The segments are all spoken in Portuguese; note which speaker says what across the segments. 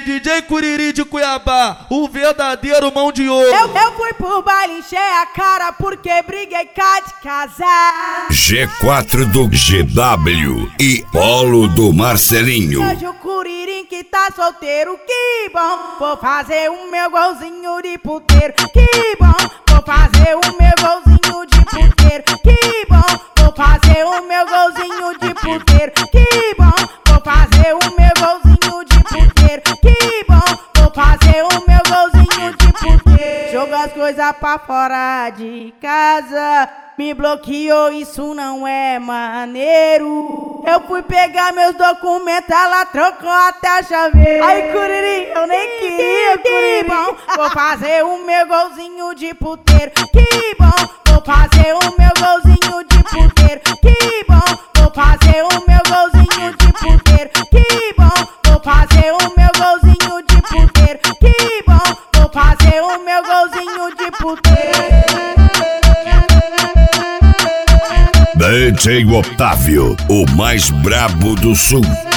Speaker 1: DJ Curiri de Cuiabá, o verdadeiro mão de ouro.
Speaker 2: Eu fui pro baile, encher a cara porque briguei cá de casar.
Speaker 3: G4 do GW e Polo do Marcelinho.
Speaker 2: Hoje o Curirim que tá solteiro, que bom. Vou fazer o meu golzinho de puteiro, que bom. Vou fazer o meu golzinho de puteiro, que bom. Vou fazer o meu golzinho de puteiro, que bom. Vou fazer o meu golzinho de puteiro, que bom. Vou fazer o meu golzinho de puteiro. Jogo as coisas pra fora de casa, me bloqueou, isso não é maneiro. Eu fui pegar meus documentos, ela trocou até a chaveira. Ai, Curiri, eu nem queria, que bom. Vou fazer o meu golzinho de puteiro, que bom. Vou fazer o meu golzinho de puteiro, que bom. Vou fazer o meu golzinho de puteiro, que bom. Vou fazer o meu golzinho de puteiro, que bom. Vou fazer o meu golzinho de puteiro.
Speaker 3: DJ Otávio, o mais brabo do sul.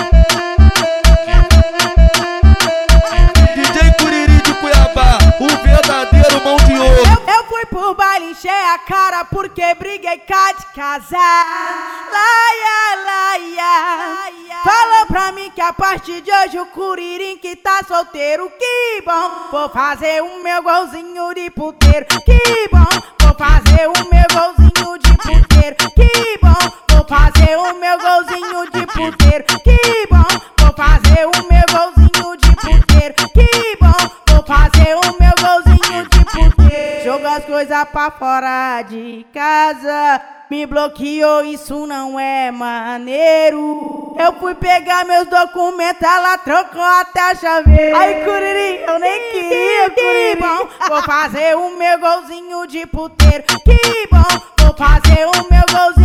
Speaker 1: DJ Curiri de Cuiabá, o verdadeiro mão de ouro.
Speaker 2: Eu fui pro baile, encher a cara porque briguei cá de casar. Laia, laia. Falou pra mim que a partir de hoje o Curirim que tá solteiro, que bom. Vou fazer o meu golzinho de puteiro, que bom. Vou fazer o meu golzinho de puteiro, que bom. Vou fazer o meu golzinho de puteiro, que bom. Vou fazer o meu golzinho de puteiro, que bom. Vou fazer o meu golzinho de puteiro. Jogo as coisas pra fora de casa, me bloqueou, isso não é maneiro. Eu fui pegar meus documentos, ela trocou até a chaveira. Ai, Curiri, eu nem queria, que bom. Vou fazer o meu golzinho de puteiro, que bom. Vou fazer o meu golzinho